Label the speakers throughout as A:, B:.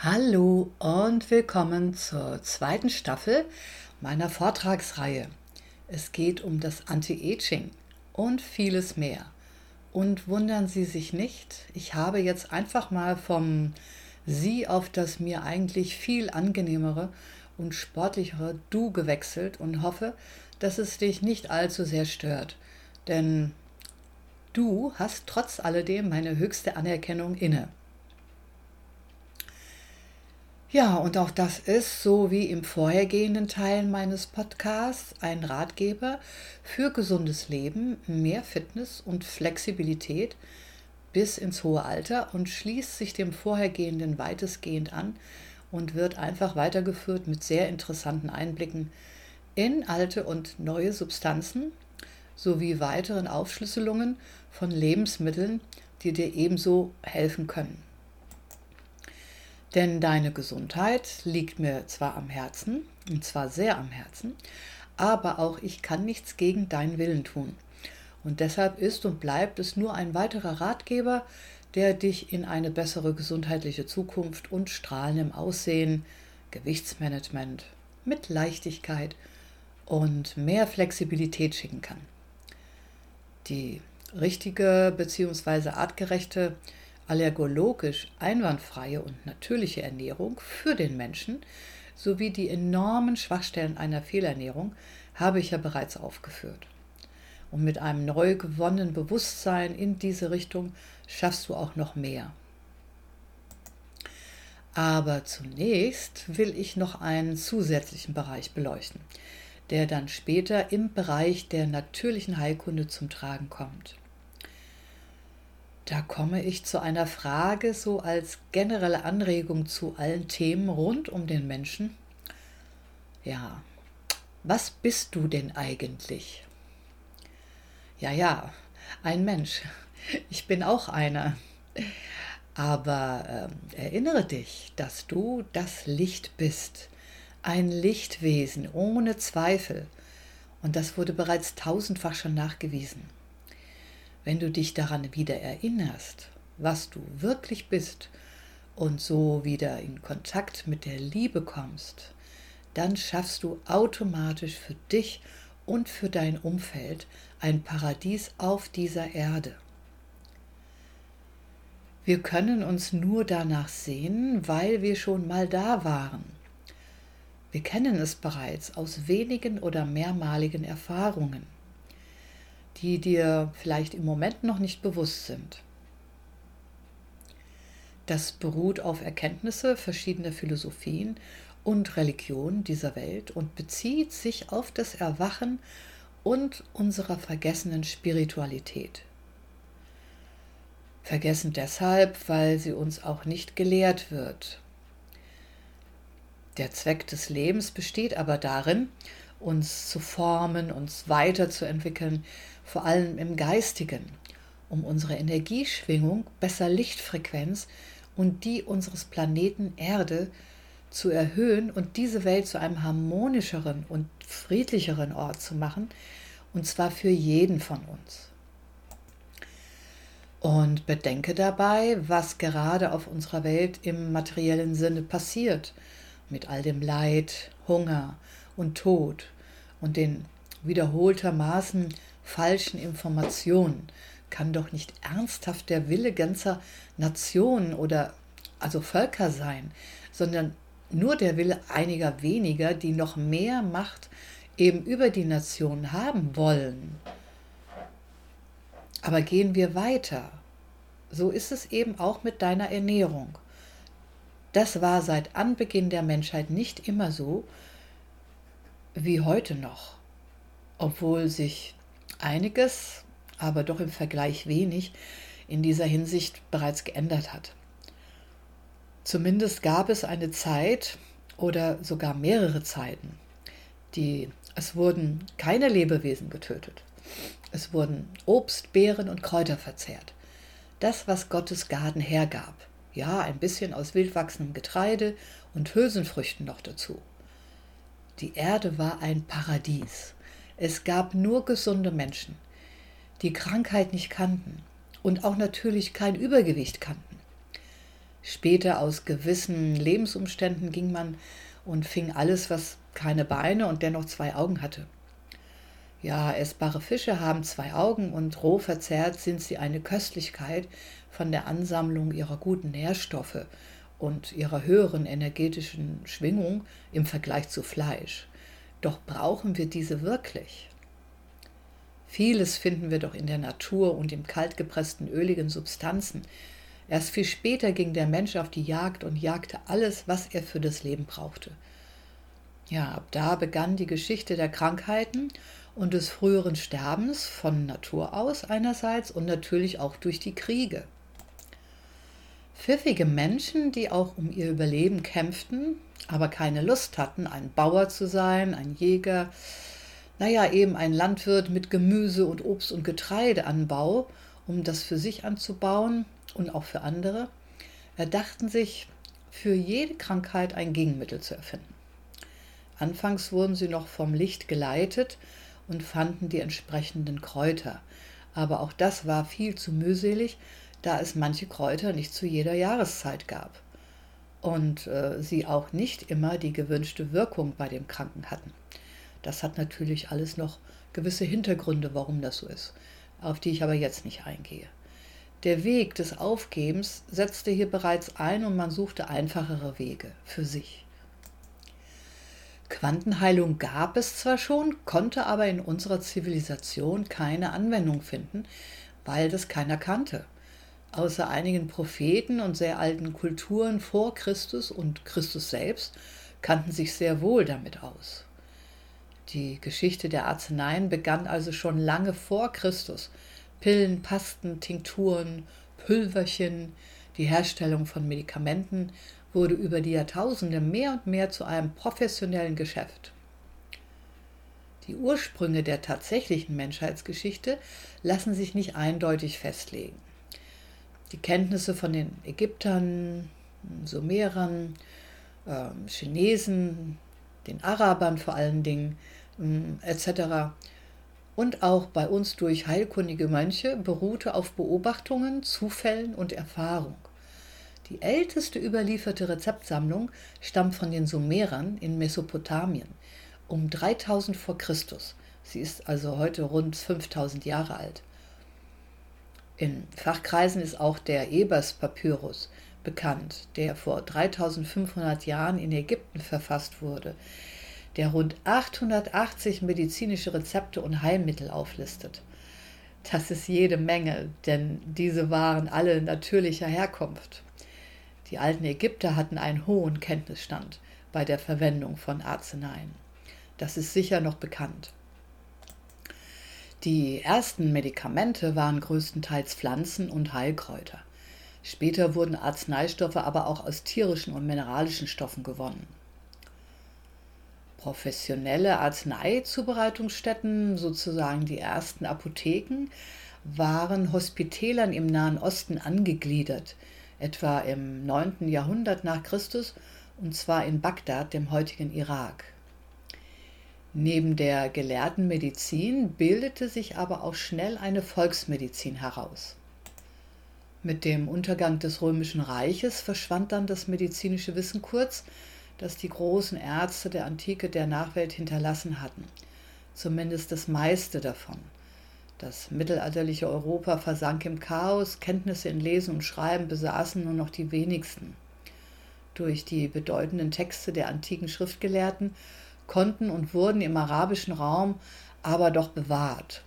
A: Hallo und willkommen zur zweiten Staffel meiner Vortragsreihe. Es geht um das Anti-Aging und vieles mehr. Und wundern Sie sich nicht, ich habe jetzt einfach mal vom Sie auf das mir eigentlich viel angenehmere und sportlichere Du gewechselt und hoffe, dass es dich nicht allzu sehr stört. Denn du hast trotz alledem meine höchste Anerkennung inne. Ja, und auch das ist, so wie im vorhergehenden Teil meines Podcasts, ein Ratgeber für gesundes Leben, mehr Fitness und Flexibilität bis ins hohe Alter und schließt sich dem vorhergehenden weitestgehend an und wird einfach weitergeführt mit sehr interessanten Einblicken in alte und neue Substanzen sowie weiteren Aufschlüsselungen von Lebensmitteln, die dir ebenso helfen können. Denn deine Gesundheit liegt mir zwar am Herzen, und zwar sehr am Herzen, aber auch ich kann nichts gegen deinen Willen tun. Und deshalb ist und bleibt es nur ein weiterer Ratgeber, der dich in eine bessere gesundheitliche Zukunft und strahlendem Aussehen, Gewichtsmanagement mit Leichtigkeit und mehr Flexibilität schicken kann. Die richtige bzw. artgerechte, allergologisch einwandfreie und natürliche Ernährung für den Menschen sowie die enormen Schwachstellen einer Fehlernährung habe ich ja bereits aufgeführt. Und mit einem neu gewonnenen Bewusstsein in diese Richtung schaffst du auch noch mehr. Aber zunächst will ich noch einen zusätzlichen Bereich beleuchten, der dann später im Bereich der natürlichen Heilkunde zum Tragen kommt. Da komme ich zu einer Frage so als generelle Anregung zu allen Themen rund um den Menschen. Ja, was bist du denn eigentlich? Ja, ein Mensch. Ich bin auch einer. Aber erinnere dich, dass du das Licht bist. Ein Lichtwesen ohne Zweifel. Und das wurde bereits tausendfach schon nachgewiesen. Wenn du dich daran wieder erinnerst, was du wirklich bist und so wieder in Kontakt mit der Liebe kommst, dann schaffst du automatisch für dich und für dein Umfeld ein Paradies auf dieser Erde. Wir können uns nur danach sehen, weil wir schon mal da waren. Wir kennen es bereits aus wenigen oder mehrmaligen Erfahrungen, die dir vielleicht im Moment noch nicht bewusst sind. Das beruht auf Erkenntnisse verschiedener Philosophien und Religionen dieser Welt und bezieht sich auf das Erwachen und unserer vergessenen Spiritualität. Vergessen deshalb, weil sie uns auch nicht gelehrt wird. Der Zweck des Lebens besteht aber darin, uns zu formen, uns weiterzuentwickeln, vor allem im Geistigen, um unsere Energieschwingung, besser Lichtfrequenz und die unseres Planeten Erde zu erhöhen und diese Welt zu einem harmonischeren und friedlicheren Ort zu machen, und zwar für jeden von uns. Und bedenke dabei, was gerade auf unserer Welt im materiellen Sinne passiert, mit all dem Leid, Hunger und Tod und den wiederholtermaßen falschen Informationen, kann doch nicht ernsthaft der Wille ganzer Nationen oder also Völker sein, sondern nur der Wille einiger weniger, die noch mehr Macht eben über die Nationen haben wollen. Aber gehen wir weiter. So ist es eben auch mit deiner Ernährung. Das war seit Anbeginn der Menschheit nicht immer so wie heute noch, obwohl sich einiges, aber doch im Vergleich wenig, in dieser Hinsicht bereits geändert hat. Zumindest gab es eine Zeit oder sogar mehrere Zeiten, es wurden keine Lebewesen getötet. Es wurden Obst, Beeren und Kräuter verzehrt. Das, was Gottes Gaben hergab. Ja, ein bisschen aus wildwachsendem Getreide und Hülsenfrüchten noch dazu. Die Erde war ein Paradies. Es gab nur gesunde Menschen, die Krankheit nicht kannten und auch natürlich kein Übergewicht kannten. Später aus gewissen Lebensumständen ging man und fing alles, was keine Beine und dennoch 2 Augen hatte. Ja, essbare Fische haben 2 Augen und roh verzehrt sind sie eine Köstlichkeit von der Ansammlung ihrer guten Nährstoffe und ihrer höheren energetischen Schwingung im Vergleich zu Fleisch. Doch brauchen wir diese wirklich? Vieles finden wir doch in der Natur und in kaltgepressten öligen Substanzen. Erst viel später ging der Mensch auf die Jagd und jagte alles, was er für das Leben brauchte. Ja, ab da begann die Geschichte der Krankheiten und des früheren Sterbens von Natur aus einerseits und natürlich auch durch die Kriege. Pfiffige Menschen, die auch um ihr Überleben kämpften, aber keine Lust hatten, ein Bauer zu sein, ein Jäger, eben ein Landwirt mit Gemüse und Obst- und Getreideanbau, um das für sich anzubauen und auch für andere, erdachten sich, für jede Krankheit ein Gegenmittel zu erfinden. Anfangs wurden sie noch vom Licht geleitet und fanden die entsprechenden Kräuter. Aber auch das war viel zu mühselig, da es manche Kräuter nicht zu jeder Jahreszeit gab und sie auch nicht immer die gewünschte Wirkung bei dem Kranken hatten. Das hat natürlich alles noch gewisse Hintergründe, warum das so ist, auf die ich aber jetzt nicht eingehe. Der Weg des Aufgebens setzte hier bereits ein und man suchte einfachere Wege für sich. Quantenheilung gab es zwar schon, konnte aber in unserer Zivilisation keine Anwendung finden, weil das keiner kannte. Außer einigen Propheten und sehr alten Kulturen vor Christus und Christus selbst kannten sich sehr wohl damit aus. Die Geschichte der Arzneien begann also schon lange vor Christus. Pillen, Pasten, Tinkturen, Pülverchen, die Herstellung von Medikamenten wurde über die Jahrtausende mehr und mehr zu einem professionellen Geschäft. Die Ursprünge der tatsächlichen Menschheitsgeschichte lassen sich nicht eindeutig festlegen. Die Kenntnisse von den Ägyptern, Sumerern, Chinesen, den Arabern vor allen Dingen, etc. und auch bei uns durch heilkundige Mönche beruhte auf Beobachtungen, Zufällen und Erfahrung. Die älteste überlieferte Rezeptsammlung stammt von den Sumerern in Mesopotamien um 3000 vor Christus. Sie ist also heute rund 5000 Jahre alt. In Fachkreisen ist auch der Ebers-Papyrus bekannt, der vor 3500 Jahren in Ägypten verfasst wurde, der rund 880 medizinische Rezepte und Heilmittel auflistet. Das ist jede Menge, denn diese waren alle natürlicher Herkunft. Die alten Ägypter hatten einen hohen Kenntnisstand bei der Verwendung von Arzneien. Das ist sicher noch bekannt. Die ersten Medikamente waren größtenteils Pflanzen und Heilkräuter. Später wurden Arzneistoffe aber auch aus tierischen und mineralischen Stoffen gewonnen. Professionelle Arzneizubereitungsstätten, sozusagen die ersten Apotheken, waren Hospitälern im Nahen Osten angegliedert, etwa im 9. Jahrhundert nach Christus, und zwar in Bagdad, dem heutigen Irak. Neben der gelehrten Medizin bildete sich aber auch schnell eine Volksmedizin heraus. Mit dem Untergang des Römischen Reiches verschwand dann das medizinische Wissen kurz, das die großen Ärzte der Antike der Nachwelt hinterlassen hatten, zumindest das meiste davon. Das mittelalterliche Europa versank im Chaos, Kenntnisse in Lesen und Schreiben besaßen nur noch die wenigsten. Durch die bedeutenden Texte der antiken Schriftgelehrten konnten und wurden im arabischen Raum aber doch bewahrt.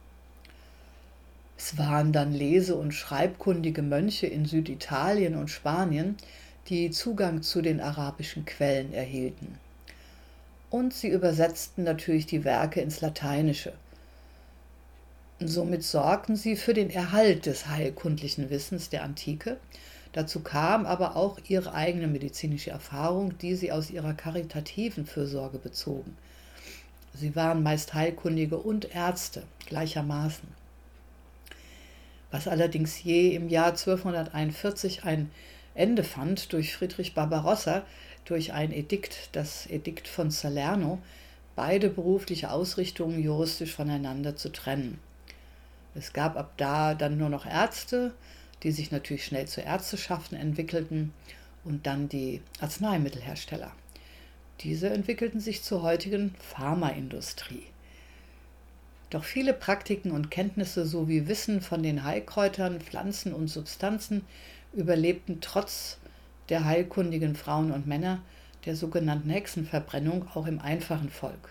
A: Es waren dann lese- und schreibkundige Mönche in Süditalien und Spanien, die Zugang zu den arabischen Quellen erhielten. Und sie übersetzten natürlich die Werke ins Lateinische. Somit sorgten sie für den Erhalt des heilkundlichen Wissens der Antike. Dazu kam aber auch ihre eigene medizinische Erfahrung, die sie aus ihrer karitativen Fürsorge bezogen. Sie waren meist Heilkundige und Ärzte gleichermaßen. Was allerdings je im Jahr 1241 ein Ende fand durch Friedrich Barbarossa, durch ein Edikt, das Edikt von Salerno, beide berufliche Ausrichtungen juristisch voneinander zu trennen. Es gab ab da dann nur noch Ärzte, die sich natürlich schnell zu Ärzteschaften entwickelten und dann die Arzneimittelhersteller. Diese entwickelten sich zur heutigen Pharmaindustrie. Doch viele Praktiken und Kenntnisse sowie Wissen von den Heilkräutern, Pflanzen und Substanzen überlebten trotz der heilkundigen Frauen und Männer der sogenannten Hexenverbrennung auch im einfachen Volk.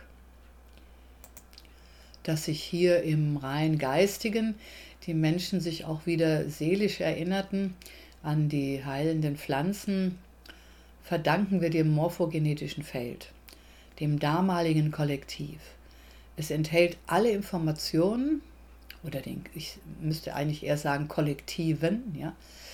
A: Dass sich hier im rein Geistigen die Menschen sich auch wieder seelisch erinnerten an die heilenden Pflanzen, verdanken wir dem morphogenetischen Feld, dem damaligen Kollektiv. Es enthält alle Informationen, oder ich müsste eigentlich eher sagen Kollektiven, ja.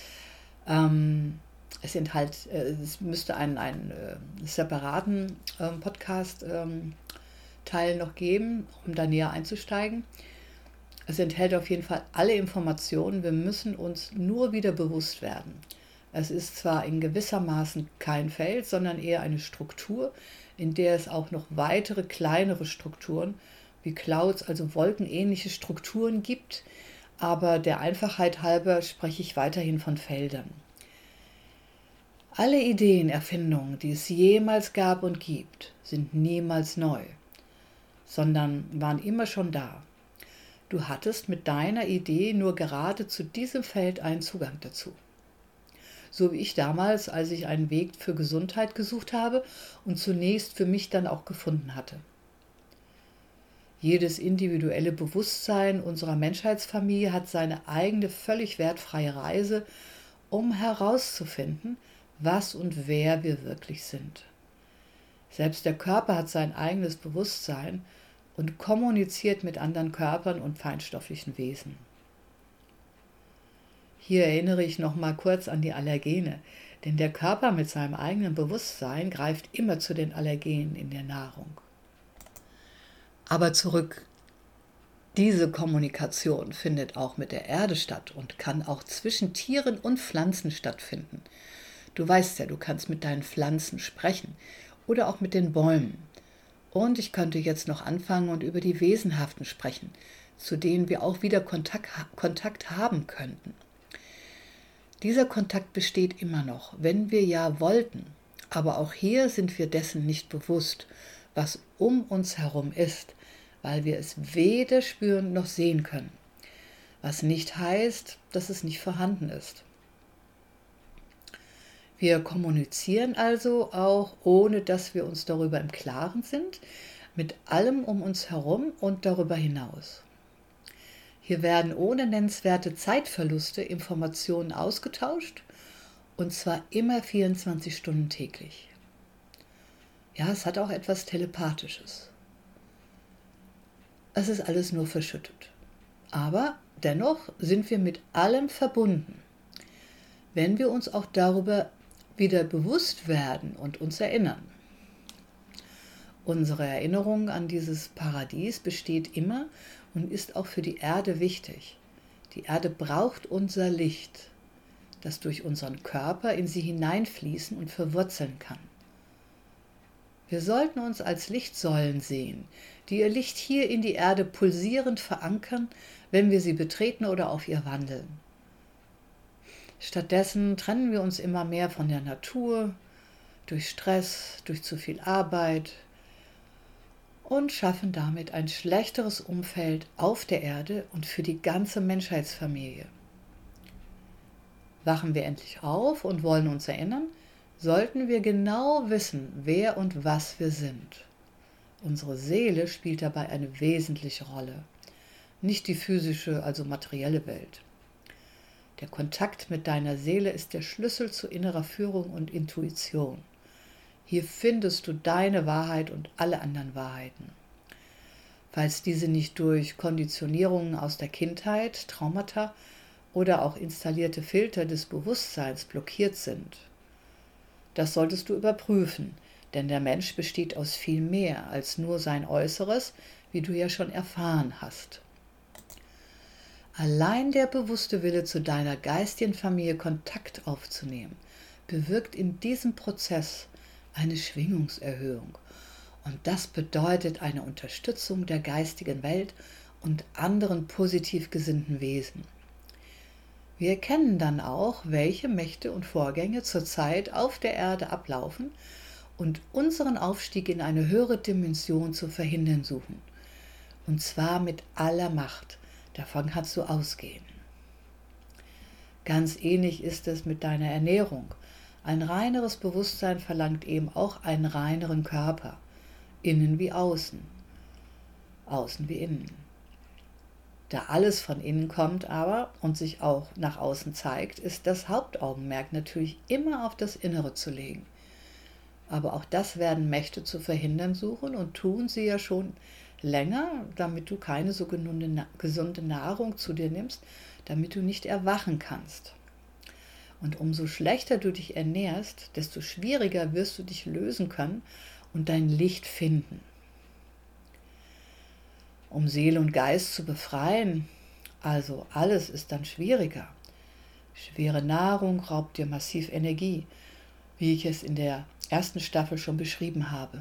A: Es müsste einen separaten Podcast-Teil noch geben, um da näher einzusteigen. Es enthält auf jeden Fall alle Informationen. Wir müssen uns nur wieder bewusst werden. Es ist zwar in gewissermaßen kein Feld, sondern eher eine Struktur, in der es auch noch weitere kleinere Strukturen wie Clouds, also wolkenähnliche Strukturen gibt, aber der Einfachheit halber spreche ich weiterhin von Feldern. Alle Ideen, Erfindungen, die es jemals gab und gibt, sind niemals neu, sondern waren immer schon da. Du hattest mit deiner Idee nur gerade zu diesem Feld einen Zugang dazu. So wie ich damals, als ich einen Weg für Gesundheit gesucht habe und zunächst für mich dann auch gefunden hatte. Jedes individuelle Bewusstsein unserer Menschheitsfamilie hat seine eigene völlig wertfreie Reise, um herauszufinden, was und wer wir wirklich sind. Selbst der Körper hat sein eigenes Bewusstsein und kommuniziert mit anderen Körpern und feinstofflichen Wesen. Hier erinnere ich noch mal kurz an die Allergene, denn der Körper mit seinem eigenen Bewusstsein greift immer zu den Allergenen in der Nahrung. Aber zurück, diese Kommunikation findet auch mit der Erde statt und kann auch zwischen Tieren und Pflanzen stattfinden. Du weißt ja, du kannst mit deinen Pflanzen sprechen oder auch mit den Bäumen. Und ich könnte jetzt noch anfangen und über die Wesenhaften sprechen, zu denen wir auch wieder Kontakt haben könnten. Dieser Kontakt besteht immer noch, wenn wir ja wollten. Aber auch hier sind wir dessen nicht bewusst, was um uns herum ist, weil wir es weder spüren noch sehen können. Was nicht heißt, dass es nicht vorhanden ist. Wir kommunizieren also auch, ohne dass wir uns darüber im Klaren sind, mit allem um uns herum und darüber hinaus. Hier werden ohne nennenswerte Zeitverluste Informationen ausgetauscht, und zwar immer 24 Stunden täglich. Ja, es hat auch etwas Telepathisches. Es ist alles nur verschüttet. Aber dennoch sind wir mit allem verbunden, wenn wir uns auch darüber wieder bewusst werden und uns erinnern. Unsere Erinnerung an dieses Paradies besteht immer und ist auch für die Erde wichtig. Die Erde braucht unser Licht, das durch unseren Körper in sie hineinfließen und verwurzeln kann. Wir sollten uns als Lichtsäulen sehen, die ihr Licht hier in die Erde pulsierend verankern, wenn wir sie betreten oder auf ihr wandeln. Stattdessen trennen wir uns immer mehr von der Natur, durch Stress, durch zu viel Arbeit und schaffen damit ein schlechteres Umfeld auf der Erde und für die ganze Menschheitsfamilie. Wachen wir endlich auf und wollen uns erinnern, sollten wir genau wissen, wer und was wir sind. Unsere Seele spielt dabei eine wesentliche Rolle, nicht die physische, also materielle Welt. Der Kontakt mit deiner Seele ist der Schlüssel zu innerer Führung und Intuition. Hier findest du deine Wahrheit und alle anderen Wahrheiten. Falls diese nicht durch Konditionierungen aus der Kindheit, Traumata oder auch installierte Filter des Bewusstseins blockiert sind. Das solltest du überprüfen, denn der Mensch besteht aus viel mehr als nur sein Äußeres, wie du ja schon erfahren hast. Allein der bewusste Wille, zu deiner geistigen Familie Kontakt aufzunehmen, bewirkt in diesem Prozess eine Schwingungserhöhung. Und das bedeutet eine Unterstützung der geistigen Welt und anderen positiv gesinnten Wesen. Wir erkennen dann auch, welche Mächte und Vorgänge zurzeit auf der Erde ablaufen und unseren Aufstieg in eine höhere Dimension zu verhindern suchen. Und zwar mit aller Macht. Davon kannst du ausgehen. Ganz ähnlich ist es mit deiner Ernährung. Ein reineres Bewusstsein verlangt eben auch einen reineren Körper. Innen wie außen. Außen wie innen. Da alles von innen kommt aber und sich auch nach außen zeigt, ist das Hauptaugenmerk natürlich immer auf das Innere zu legen. Aber auch das werden Mächte zu verhindern suchen und tun sie ja schon länger, damit du keine so gesunde Nahrung zu dir nimmst, damit du nicht erwachen kannst. Und umso schlechter du dich ernährst, desto schwieriger wirst du dich lösen können und dein Licht finden. Um Seele und Geist zu befreien, also alles ist dann schwieriger. Schwere Nahrung raubt dir massiv Energie, wie ich es in der ersten Staffel schon beschrieben habe.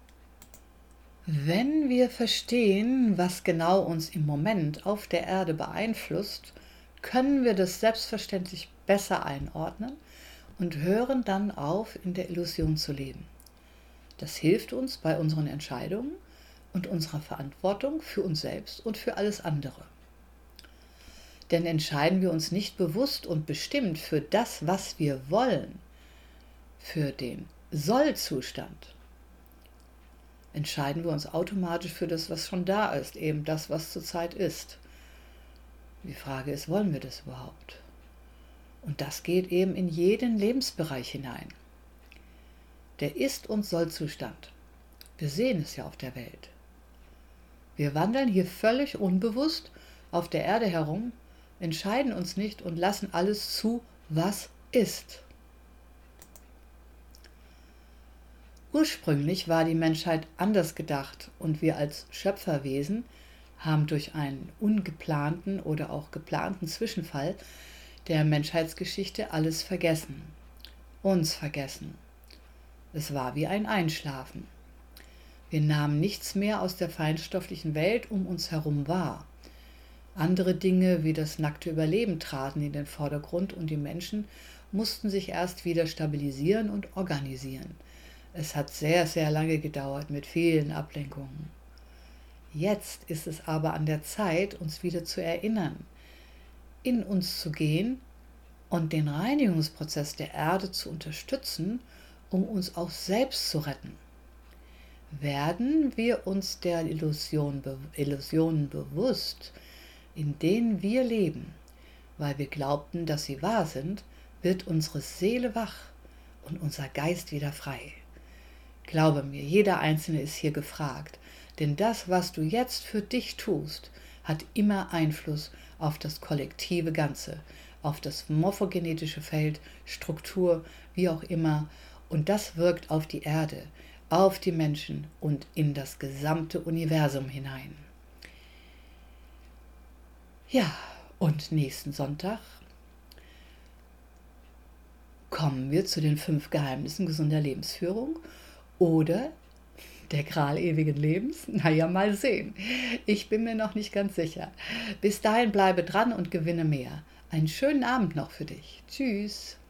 A: Wenn wir verstehen, was genau uns im Moment auf der Erde beeinflusst, können wir das selbstverständlich besser einordnen und hören dann auf, in der Illusion zu leben. Das hilft uns bei unseren Entscheidungen und unserer Verantwortung für uns selbst und für alles andere. Denn entscheiden wir uns nicht bewusst und bestimmt für das, was wir wollen, für den Soll-Zustand, entscheiden wir uns automatisch für das, was schon da ist, eben das, was zurzeit ist. Die Frage ist, wollen wir das überhaupt? Und das geht eben in jeden Lebensbereich hinein. Der Ist- und Soll-Zustand. Wir sehen es ja auf der Welt. Wir wandeln hier völlig unbewusst auf der Erde herum, entscheiden uns nicht und lassen alles zu, was ist. Ursprünglich war die Menschheit anders gedacht und wir als Schöpferwesen haben durch einen ungeplanten oder auch geplanten Zwischenfall der Menschheitsgeschichte alles vergessen. Uns vergessen. Es war wie ein Einschlafen. Wir nahmen nichts mehr aus der feinstofflichen Welt um uns herum wahr. Andere Dinge wie das nackte Überleben traten in den Vordergrund und die Menschen mussten sich erst wieder stabilisieren und organisieren. Es hat sehr, sehr lange gedauert mit vielen Ablenkungen. Jetzt ist es aber an der Zeit, uns wieder zu erinnern, in uns zu gehen und den Reinigungsprozess der Erde zu unterstützen, um uns auch selbst zu retten. Werden wir uns der Illusionen bewusst, in denen wir leben, weil wir glaubten, dass sie wahr sind, wird unsere Seele wach und unser Geist wieder frei. Glaube mir, jeder Einzelne ist hier gefragt, denn das, was du jetzt für dich tust, hat immer Einfluss auf das kollektive Ganze, auf das morphogenetische Feld, Struktur, wie auch immer, und das wirkt auf die Erde, auf die Menschen und in das gesamte Universum hinein. Ja, und nächsten Sonntag kommen wir zu den 5 Geheimnissen gesunder Lebensführung oder der Gral ewigen Lebens. Naja, mal sehen. Ich bin mir noch nicht ganz sicher. Bis dahin bleibe dran und gewinne mehr. Einen schönen Abend noch für dich. Tschüss.